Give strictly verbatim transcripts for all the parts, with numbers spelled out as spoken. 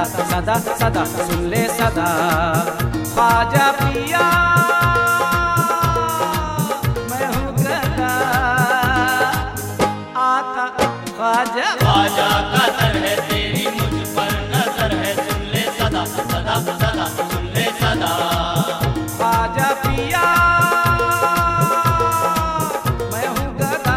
सदा सदा सुन ले सदा। ख्वाजा पिया मैं हूँ गदा, आका ख्वाजा। ख्वाजा का दर है तेरी मुझ पर नजर है, सुन ले सदा सदा सदा सुन ले सदा। ख्वाजा पिया मैं हूँ गदा,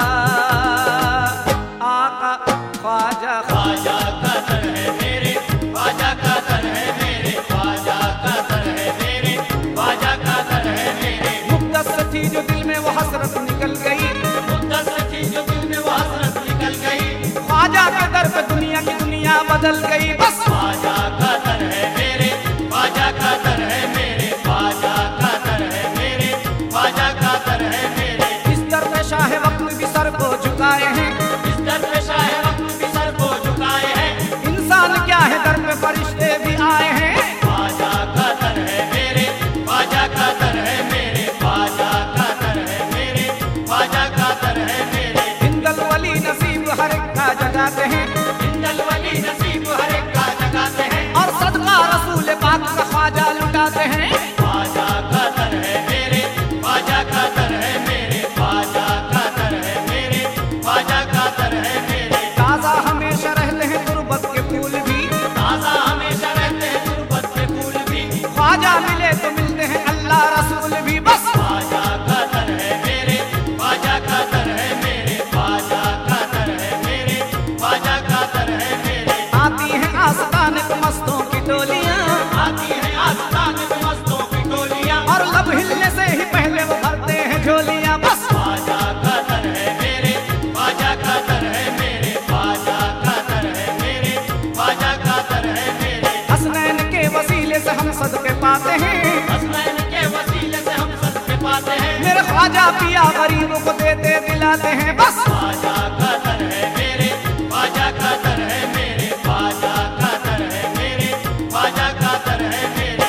आका ख्वाजा। ख्वाजा का दर है मेरे, ख्वाजा का दर है मेरे, ख्वाजा का दर है मेरे, ख्वाजा का दर है मेरे। मुद्दत से थी जो दिल में वो हसरत निकल गई, मुद्दत से थी जो दिल में वो हसरत निकल गई। ख्वाजा के दर पे दुनिया की दुनिया बदल गई। बस ख्वाजा का दर है मेरे, ख्वाजा का दर है मेरे, ख्वाजा का दर है मेरे, ख्वाजा का दर है मेरे। इस दर पे शाह वक्त भी सर को झुकाए हैं, इस दर पे शाह वक्त भी सर को झुकाए हैं। इंसान क्या है दर पे फरिश्ते भी आए हैं। ख्वाजा का दर है मेरे, ख्वाजा का दर है मेरे, ख्वाजा का दर है मेरे, ख्वाजा का दर है मेरे। हिंदल वली नसीब हर एक का जगाते हैं, जिंदल वली नसीब हर एक का जगाते हैं। और सदका रसूल पाक का ख्वाजा लुटाते हैं। ख्वाजा का दर है मेरे, ख्वाजा का दर है मेरे, ख्वाजा का दर है मेरे, ख्वाजा का दर है मेरे। ताज़ा हमेशा रहते हैं गुर्बत के फूल भी, ताज़ा हमेशा रहते हैं गुर्बत के फूल भी। ख्वाजा मिले तो मिलते हैं अल्लाह रसूल भी। बस ख्वाजा का दर है मेरे, ख्वाजा का दर है मेरे, ख्वाजा का दर है मेरे, ख्वाजा का दर है मेरे। आती हैं आस्तान पे मस्तों की टोलियां, आती है आस्तान में मस्तों की टोलियां। और लब हिलने से ही पहले वो भरते हैं झोलियां। बस ख्वाजा का दर है मेरे, ख्वाजा का दर है मेरे, ख्वाजा का दर है मेरे, ख्वाजा का दर है मेरे। हसनैन के वसीले से हम सदके पाते हैं, हसनैन के वसीले से हम सदके पाते हैं। मेरे ख्वाजा पिया गरीबों को देते दिलाते हैं। बस ख्वाजा का दर है मेरे, ख्वाजा का दर है मेरे, ख्वाजा का दर है मेरे, ख्वाजा का दर है मेरे।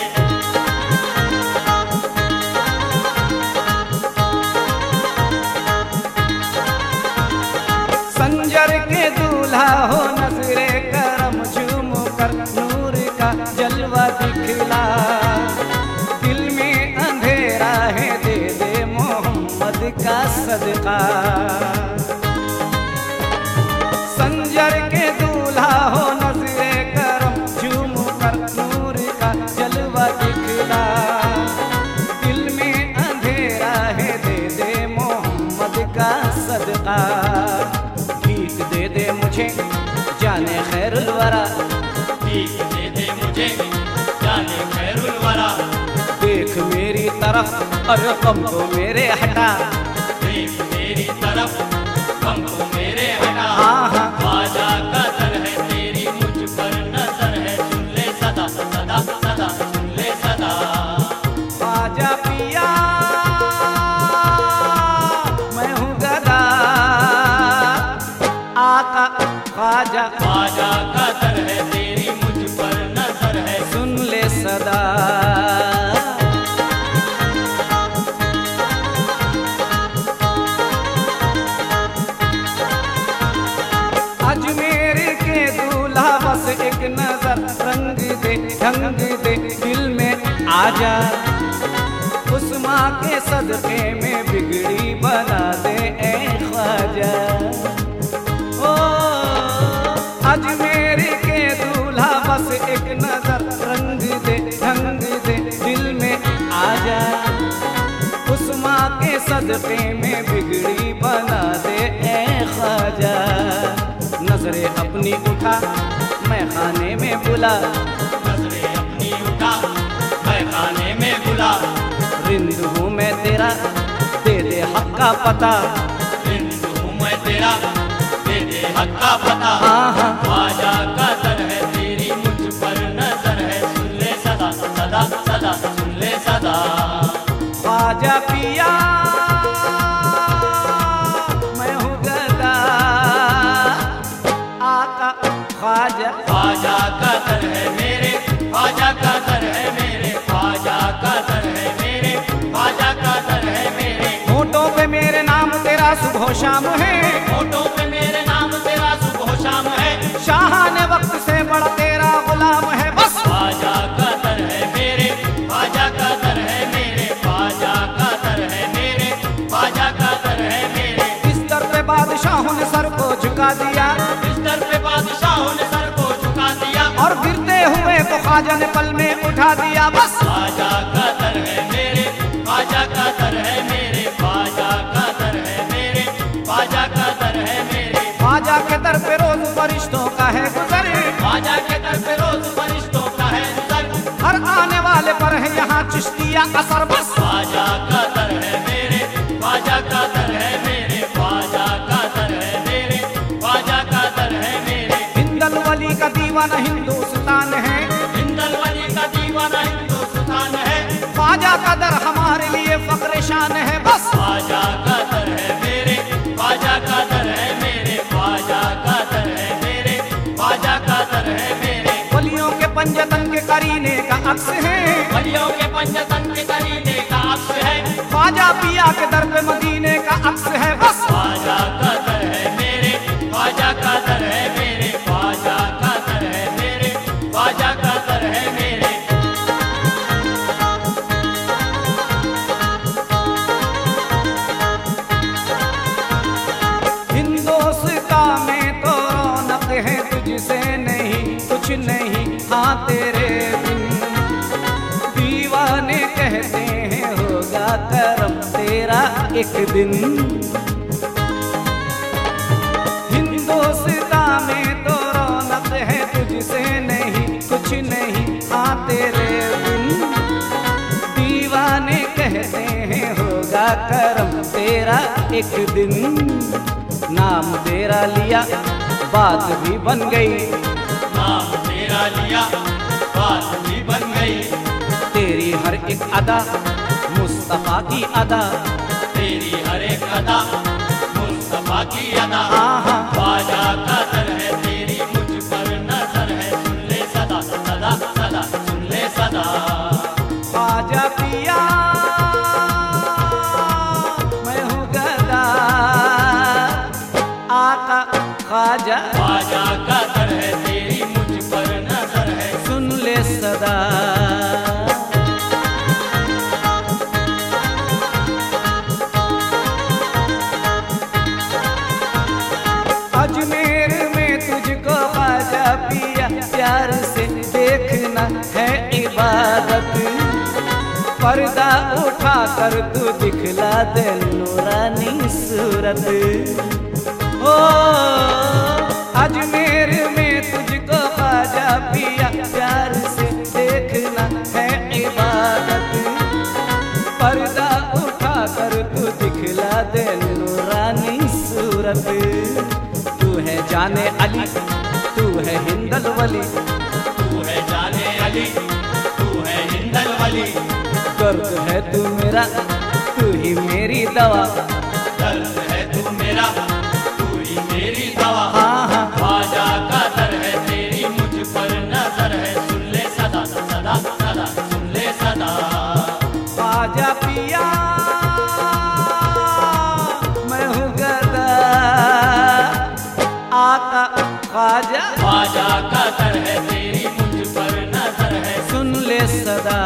संजर के दूल्हा हो नजरे करम, झूम कर नूर का जलवा दिखला। दिल में अंधेरा है दे दे मोहम्मद का सदका। संजर के दूल्हा हो नजरे करम, झूम कर नूर का जलवा दिखला। दिल में अंधेरा है दे दे मोहम्मद का सदका। भीख दे दे मुझे जाने खैरुल वरा, भीख दे दे मुझे जाने खैरुल वरा। देख मेरी तरफ अरे कम तो मेरे हटा। देख मेरी तरफ कम को मेरे हटा। हाँ हाँ ख्वाजा का दर है तेरी मुझ पर नजर है, सुन ले सदा सदा सदा सुन ले सदा। ख्वाजा पिया मैं हूँ गदा, आका ख्वाजा। ख्वाजा का दर है तेरी मुझ पर नजर है, सुन ले सदा। अजमेर के दूल्हा बस एक नजर रंग दे ढंग दे दिल में आ जा। उस माँ के सदके में बिगड़ी बना दे ए ख्वाजा। ओ अजमेर के दूल्हा बस एक नजर रंग दे ढंग दे दिल में आ जा। उस माँ के सदके में बिगड़ी बना दे ए ख्वाजा। नजरे अपनी उठा मैं खाने में बुला, नजरे अपनी उठा मैं खाने में बुला। रिंद हूँ मैं तेरा दे दे हक का पता। रिंद हूँ मैं तेरा दे दे हक का पता। हाँ हाँ ख्वाजा का दर है तेरी मुझ पर नजर है, सुन ले सदा सदा सदा सुन ले सदा। ख्वाजा पिया मैं हूँ गदा, आका ख्वाजा। ख्वाजा का दर है मेरे, ख्वाजा का दर है मेरे, ख्वाजा का दर है मेरे, ख्वाजा का दर है मेरे। होठों पे मेरे नाम तेरा सुबह शाम है, होठों पे मेरे नाम तेरा सुबह शाम है। शाहाने वक्त से बड़ा तेरा गुलाम ख्वाजा ने पल में उठा दिया बस। ख्वाजा का दर है मेरे, ख्वाजा का दर है मेरे, ख्वाजा का दर है मेरे, ख्वाजा का दर है मेरे। ख्वाजा के दर पे रोज फरिश्तों का है गुजर, ख्वाजा के दर पे रोज फरिश्तों का है गुजर, हर आने वाले पर है यहाँ चिश्तिया असर बस। ख्वाजा का दर है मेरे, ख्वाजा का दर है मेरे, ख्वाजा का दर है मेरे, ख्वाजा का दर है मेरे। हिंदल वली का दीवाना हिंदुस्तान है, हिंदल वली का दीवाना हिंदुस्तान है, ख्वाजा का दर हमारे लिए फख्र शान है बस। ख्वाजा का दर है मेरे, ख्वाजा का दर है मेरे, ख्वाजा का दर है मेरे, ख्वाजा का दर है मेरे। वलियों के पंजतन के करीने का अक्स है, वलियों के पंजतन के करीने का अक्स है, ख्वाजा पिया के दर पे मदीने का अक्स है बस। ख्वाजा का दर है मेरे, ख्वाजा का दर है मेरे, ख्वाजा का दर है मेरे, ख्वाजा का दर है मेरे। हिंदुस्तान में तो रौनक है तुझसे नहीं कुछ नहीं, हाँ तेरे बिन दीवाने कहते हैं होगा करम तेरा एक दिन। हिंदुस्तान में तो रौनक है तुझसे नहीं कुछ नहीं, हाँ तेरे बिन दीवाने कहते हैं होगा करम तेरा एक दिन। नाम तेरा लिया बात भी बन गई, नाम तेरा लिया बात भी बन गई, तेरी हर एक अदा मुस्तफा की अदा, तेरी हर एक अदा मुस्तफा की अदा। आहा। ख्वाजा का दर है तेरी मुझ पर नजर है, सुन ले सदा सदा सदा, सुन ले सदा। ख्वाजा पिया मैं हूँ गदा, आका ख्वाजा ख्वाजा का दर है तेरी मुझ पर नजर है, सुन ले सदा। अजमेर में तुझको ख्वाजा पिया प्यार से देखना है इबादत, पर्दा उठा कर तू दिखला दे नूरानी सूरत। ओ अजमेर में तुझको ख्वाजा पिया प्यार से देखना है इबादत, पर्दा उठा कर तू दिखला दे नूरानी सूरत। तू है जाने अली तू है हिंदल वली, तू है जाने अली तू है हिंदल वली, दर्द है तू मेरा तू ही मेरी दवा, दर्द है तू मेरा तू ही मेरी दवा। हाँ हाँ। ख्वाजा का दर है तेरी मुझ पर नजर है, सुन ले सदा सदा सदा, सुन ले सदा। ख्वाजा पिया मैं हूँ गदा, आका ख्वाजा ख्वाजा का दर है तेरी मुझ पर नजर है, सुन ले सदा।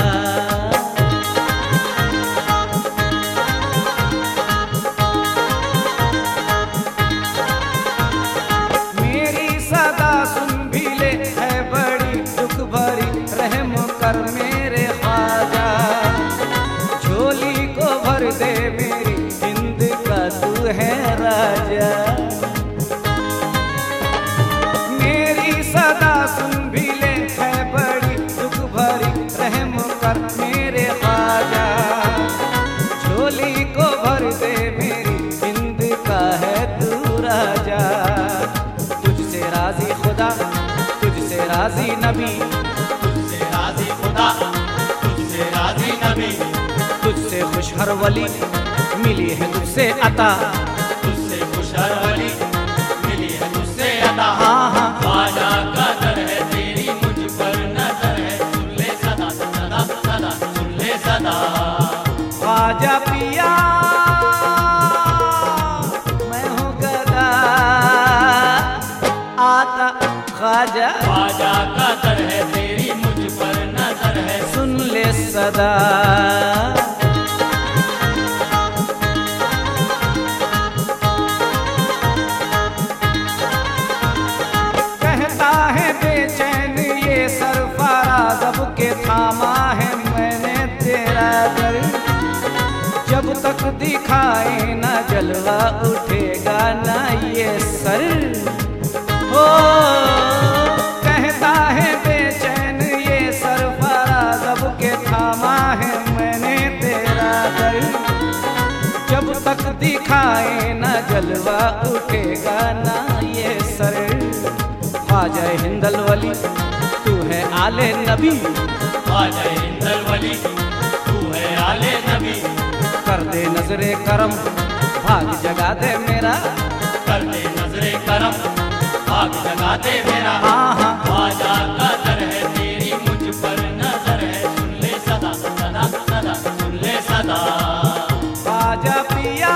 मेरी सदा सुन भी ले है बड़ी दुख भरी, रहम कर मेरे ख्वाजा, झोली को भर दे मेरी हिंद का तू है राजा। मेरी सदा सुन भी ले है बड़ी दुख भरी, रहम कर मेरे ख्वाजा, झोली को भर दे मेरी हिंद का है तू राजा। तुझसे राजी खुदा तुझसे राजी नबी, तुझसे राजी खुदा तुझसे राजी नबी, तुझसे खुश हर वली मिली है तुझसे अता, तुझसे खुश हर वली मिली है तुझसे अता। हाँ हाँ। ख्वाजा का दर है तेरी मुझ पर नजर है, सुन ले सदा सदा सदा, सुन ले सदा। ख्वाजा पिया मैं हूँ गदा, आका ख्वाजा ख्वाजा का दर है तेरी मुझ पर नजर है, सुन ले सदा। कहता है बेचैन ये सरफराज सबके थामा है मैंने तेरा दर। जब तक दिखाए ना जलवा उठेगा ना ये सर। हो कहता है बेचैन ये सरफराज, सबके थामा है मैंने तेरा दर। जब तक दिखाए ना जलवा उठेगा ना ये सर। ख्वाजा हिंदल वली तू है आले नबी, ख्वाजा हिंदल वली तू है आले नबी। कर दे नजरे करम भाग जगा दे मेरा, कर दे नजरे करम भाग जगा दे मेरा। हाँ हाँ ख्वाजा का दर है तेरी मुझ पर नजर है, सुन ले सदा सदा सदा सुन ले सदा। ख्वाजा पिया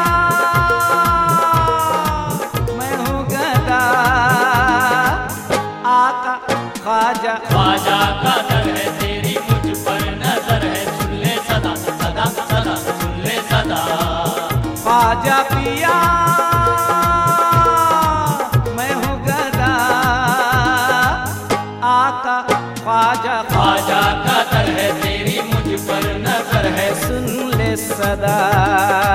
मैं हूँ गदा आका ख्वाजा। ख्वाजा का दर है तेरी मुझ पर नजर है, सुन ले सदा सदा सदा सुन ले सदा। ख्वाजा पिया मैं हूँ गदा आका ख्वाजा। ख्वाजा का दर है तेरी मुझ पर नजर है, सुन ले सदा।